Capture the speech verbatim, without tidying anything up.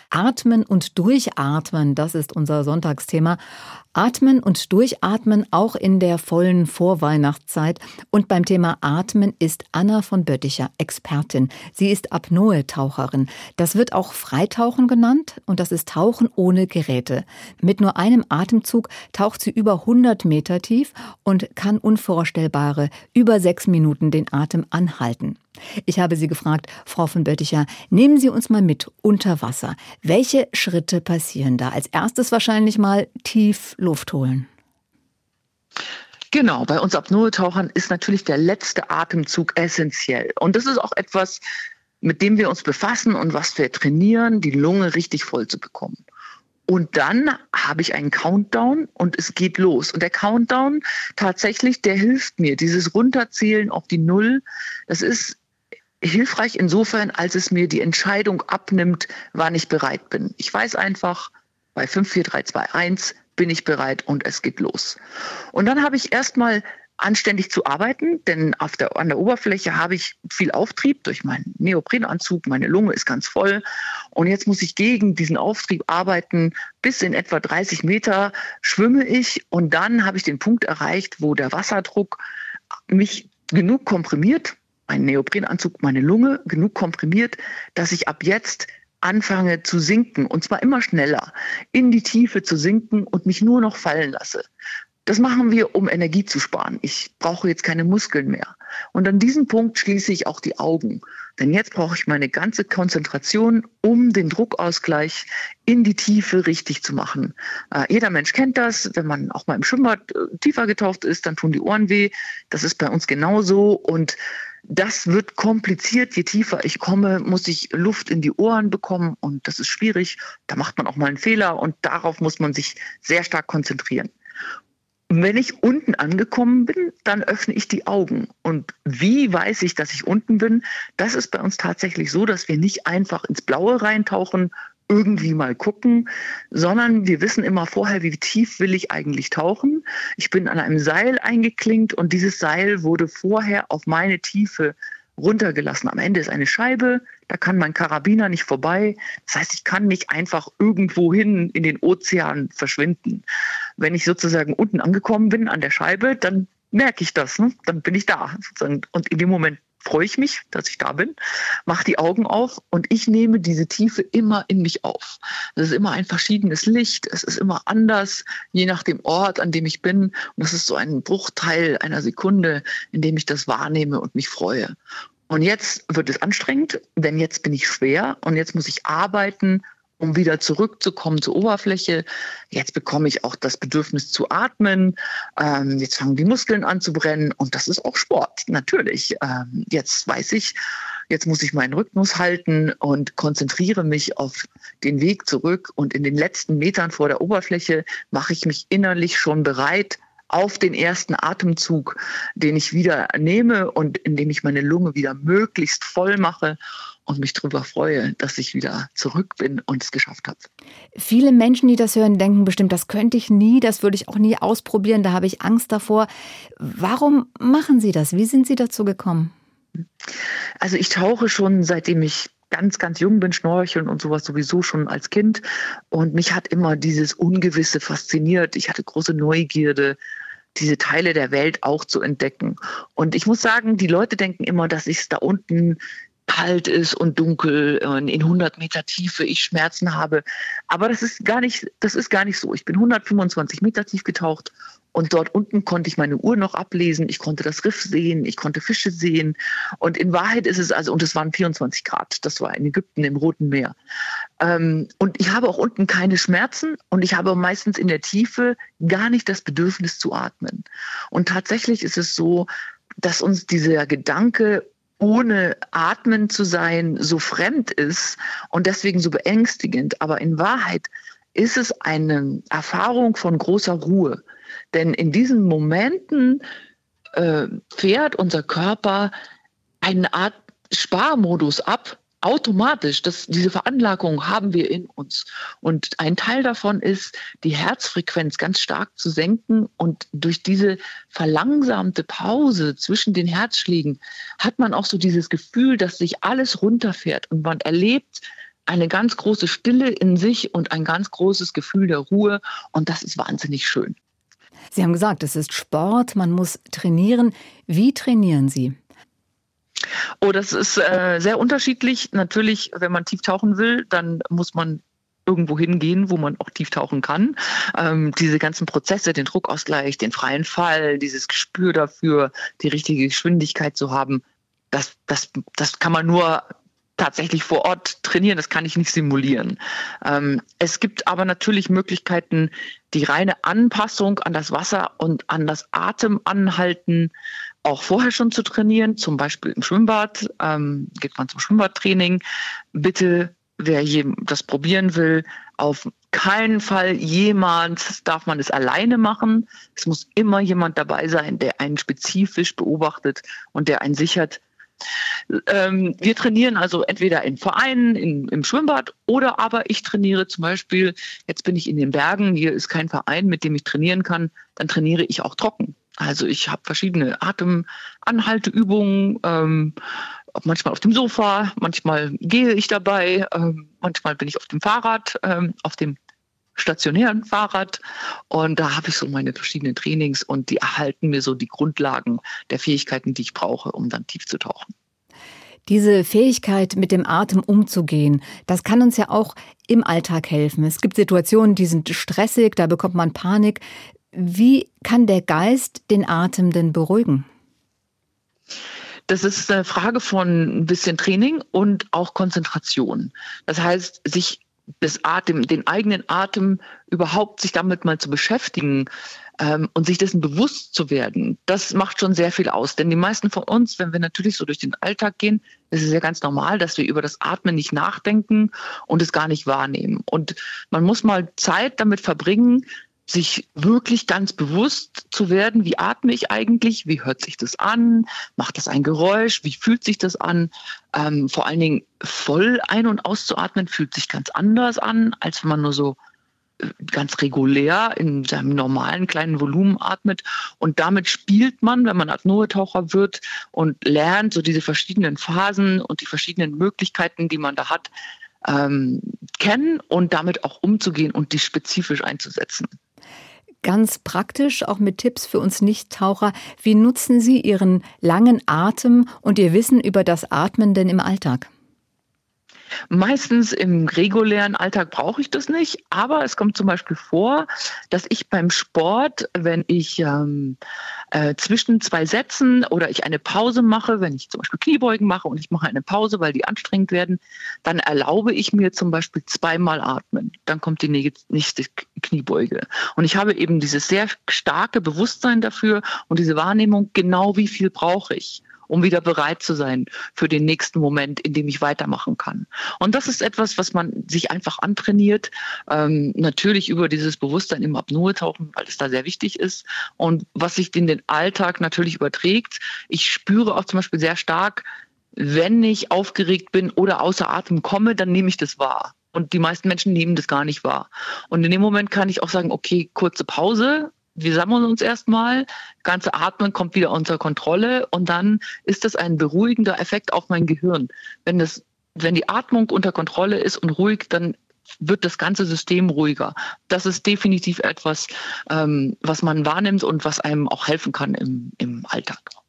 Atmen und Durchatmen, das ist unser Sonntagsthema. Atmen und Durchatmen auch in der vollen Vorweihnachtszeit. Und beim Thema Atmen ist Anna von Bötticher Expertin. Sie ist Apnoe-Taucherin. Das wird auch Freitauchen genannt und das ist Tauchen ohne Geräte. Mit nur einem Atemzug taucht sie über hundert Meter tief und kann unvorstellbare über sechs Minuten den Atem anhalten. Ich habe sie gefragt, Frau von Bötticher, nehmen Sie uns mal mit unter Wasser. Welche Schritte passieren da? Als erstes wahrscheinlich mal tief Luft holen. Genau, bei uns Apnoe-Tauchern ist natürlich der letzte Atemzug essentiell. Und das ist auch etwas, mit dem wir uns befassen und was wir trainieren, die Lunge richtig voll zu bekommen. Und dann habe ich einen Countdown und es geht los. Und der Countdown tatsächlich, der hilft mir. Dieses Runterzählen auf die Null, das ist hilfreich insofern, als es mir die Entscheidung abnimmt, wann ich bereit bin. Ich weiß einfach, bei fünf, vier, drei, zwei, eins bin ich bereit und es geht los. Und dann habe ich erstmal anständig zu arbeiten, denn auf der, an der Oberfläche habe ich viel Auftrieb durch meinen Neoprenanzug, meine Lunge ist ganz voll und jetzt muss ich gegen diesen Auftrieb arbeiten. Bis in etwa dreißig Meter schwimme ich und dann habe ich den Punkt erreicht, wo der Wasserdruck mich genug komprimiert, mein Neoprenanzug, meine Lunge genug komprimiert, dass ich ab jetzt anfange zu sinken und zwar immer schneller, in die Tiefe zu sinken und mich nur noch fallen lasse. Das machen wir, um Energie zu sparen. Ich brauche jetzt keine Muskeln mehr. Und an diesem Punkt schließe ich auch die Augen. Denn jetzt brauche ich meine ganze Konzentration, um den Druckausgleich in die Tiefe richtig zu machen. Äh, jeder Mensch kennt das. Wenn man auch mal im Schwimmbad äh, tiefer getaucht ist, dann tun die Ohren weh. Das ist bei uns genauso. Und das wird kompliziert. Je tiefer ich komme, muss ich Luft in die Ohren bekommen. Und das ist schwierig. Da macht man auch mal einen Fehler. Und darauf muss man sich sehr stark konzentrieren. Wenn ich unten angekommen bin, dann öffne ich die Augen. Und wie weiß ich, dass ich unten bin? Das ist bei uns tatsächlich so, dass wir nicht einfach ins Blaue reintauchen, irgendwie mal gucken, sondern wir wissen immer vorher, wie tief will ich eigentlich tauchen. Ich bin an einem Seil eingeklinkt und dieses Seil wurde vorher auf meine Tiefe runtergelassen. Am Ende ist eine Scheibe, da kann mein Karabiner nicht vorbei. Das heißt, ich kann nicht einfach irgendwo hin in den Ozean verschwinden. Wenn ich sozusagen unten angekommen bin an der Scheibe, dann merke ich das, ne? Dann bin ich da. Und in dem Moment freue ich mich, dass ich da bin, mache die Augen auf und ich nehme diese Tiefe immer in mich auf. Es ist immer ein verschiedenes Licht, es ist immer anders, je nach dem Ort, an dem ich bin. Und das ist so ein Bruchteil einer Sekunde, in dem ich das wahrnehme und mich freue. Und jetzt wird es anstrengend, denn jetzt bin ich schwer und jetzt muss ich arbeiten, um wieder zurückzukommen zur Oberfläche. Jetzt bekomme ich auch das Bedürfnis zu atmen. Ähm, jetzt fangen die Muskeln an zu brennen und das ist auch Sport, natürlich. Ähm, jetzt weiß ich, jetzt muss ich meinen Rhythmus halten und konzentriere mich auf den Weg zurück. Und in den letzten Metern vor der Oberfläche mache ich mich innerlich schon bereit auf den ersten Atemzug, den ich wieder nehme und indem ich meine Lunge wieder möglichst voll mache und mich darüber freue, dass ich wieder zurück bin und es geschafft habe. Viele Menschen, die das hören, denken bestimmt, das könnte ich nie, das würde ich auch nie ausprobieren, da habe ich Angst davor. Warum machen Sie das? Wie sind Sie dazu gekommen? Also ich tauche schon, seitdem ich ganz, ganz jung bin, schnorcheln und sowas sowieso schon als Kind. Und mich hat immer dieses Ungewisse fasziniert. Ich hatte große Neugierde, diese Teile der Welt auch zu entdecken. Und ich muss sagen, die Leute denken immer, dass ich es da unten kalt ist und dunkel und in hundert Meter Tiefe ich Schmerzen habe. Aber das ist gar nicht, das ist gar nicht so. Ich bin hundertfünfundzwanzig Meter tief getaucht und dort unten konnte ich meine Uhr noch ablesen. Ich konnte das Riff sehen, ich konnte Fische sehen. Und in Wahrheit ist es also, und es waren vierundzwanzig Grad. Das war in Ägypten im Roten Meer. Ähm, und ich habe auch unten keine Schmerzen und ich habe meistens in der Tiefe gar nicht das Bedürfnis zu atmen. Und tatsächlich ist es so, dass uns dieser Gedanke, ohne atmen zu sein, so fremd ist und deswegen so beängstigend. Aber in Wahrheit ist es eine Erfahrung von großer Ruhe. Denn in diesen Momenten äh, fährt unser Körper eine Art Sparmodus ab, automatisch. Das, diese Veranlagung haben wir in uns. Und ein Teil davon ist, die Herzfrequenz ganz stark zu senken. Und durch diese verlangsamte Pause zwischen den Herzschlägen hat man auch so dieses Gefühl, dass sich alles runterfährt und man erlebt eine ganz große Stille in sich und ein ganz großes Gefühl der Ruhe. Und das ist wahnsinnig schön. Sie haben gesagt, es ist Sport, man muss trainieren. Wie trainieren Sie? Oh, das ist äh, sehr unterschiedlich. Natürlich, wenn man tief tauchen will, dann muss man irgendwo hingehen, wo man auch tief tauchen kann. Ähm, diese ganzen Prozesse, den Druckausgleich, den freien Fall, dieses Gespür dafür, die richtige Geschwindigkeit zu haben, das, das, das kann man nur tatsächlich vor Ort trainieren, das kann ich nicht simulieren. Ähm, es gibt aber natürlich Möglichkeiten, die reine Anpassung an das Wasser und an das Atemanhalten auch vorher schon zu trainieren, zum Beispiel im Schwimmbad, ähm, geht man zum Schwimmbadtraining. Bitte, wer das probieren will, auf keinen Fall jemand darf man es alleine machen. Es muss immer jemand dabei sein, der einen spezifisch beobachtet und der einen sichert. Ähm, wir trainieren also entweder in Vereinen, in, im Schwimmbad oder aber ich trainiere zum Beispiel, jetzt bin ich in den Bergen, hier ist kein Verein, mit dem ich trainieren kann, dann trainiere ich auch trocken. Also ich habe verschiedene Atemanhalteübungen, ähm, manchmal auf dem Sofa, manchmal gehe ich dabei, ähm, manchmal bin ich auf dem Fahrrad, ähm, auf dem stationären Fahrrad und da habe ich so meine verschiedenen Trainings und die erhalten mir so die Grundlagen der Fähigkeiten, die ich brauche, um dann tief zu tauchen. Diese Fähigkeit, mit dem Atem umzugehen, das kann uns ja auch im Alltag helfen. Es gibt Situationen, die sind stressig, da bekommt man Panik. Wie kann der Geist den Atem denn beruhigen? Das ist eine Frage von ein bisschen Training und auch Konzentration. Das heißt, sich das Atem, den eigenen Atem überhaupt sich damit mal zu beschäftigen ähm, und sich dessen bewusst zu werden, das macht schon sehr viel aus. Denn die meisten von uns, wenn wir natürlich so durch den Alltag gehen, ist es ja ganz normal, dass wir über das Atmen nicht nachdenken und es gar nicht wahrnehmen. Und man muss mal Zeit damit verbringen, sich wirklich ganz bewusst zu werden, wie atme ich eigentlich, wie hört sich das an, macht das ein Geräusch, wie fühlt sich das an. Ähm, vor allen Dingen voll ein- und auszuatmen fühlt sich ganz anders an, als wenn man nur so ganz regulär in seinem normalen kleinen Volumen atmet. Und damit spielt man, wenn man Apnoe-Taucher wird und lernt so diese verschiedenen Phasen und die verschiedenen Möglichkeiten, die man da hat, ähm, kennen und damit auch umzugehen und die spezifisch einzusetzen. Ganz praktisch, auch mit Tipps für uns Nicht-Taucher. Wie nutzen Sie Ihren langen Atem und Ihr Wissen über das Atmen denn im Alltag? Meistens im regulären Alltag brauche ich das nicht, aber es kommt zum Beispiel vor, dass ich beim Sport, wenn ich ähm, äh, zwischen zwei Sätzen oder ich eine Pause mache, wenn ich zum Beispiel Kniebeugen mache und ich mache eine Pause, weil die anstrengend werden, dann erlaube ich mir zum Beispiel zweimal atmen. Dann kommt die nächste Kniebeuge. Und ich habe eben dieses sehr starke Bewusstsein dafür und diese Wahrnehmung, genau wie viel brauche ich, um wieder bereit zu sein für den nächsten Moment, in dem ich weitermachen kann. Und das ist etwas, was man sich einfach antrainiert, ähm, natürlich über dieses Bewusstsein im Apnoe-Tauchen, weil es da sehr wichtig ist und was sich in den Alltag natürlich überträgt. Ich spüre auch zum Beispiel sehr stark, wenn ich aufgeregt bin oder außer Atem komme, dann nehme ich das wahr. Und die meisten Menschen nehmen das gar nicht wahr. Und in dem Moment kann ich auch sagen, okay, kurze Pause, wir sammeln uns erstmal, ganze Atmen kommt wieder unter Kontrolle und dann ist das ein beruhigender Effekt auf mein Gehirn. Wenn das, wenn die Atmung unter Kontrolle ist und ruhig, dann wird das ganze System ruhiger. Das ist definitiv etwas, ähm, was man wahrnimmt und was einem auch helfen kann im, im Alltag.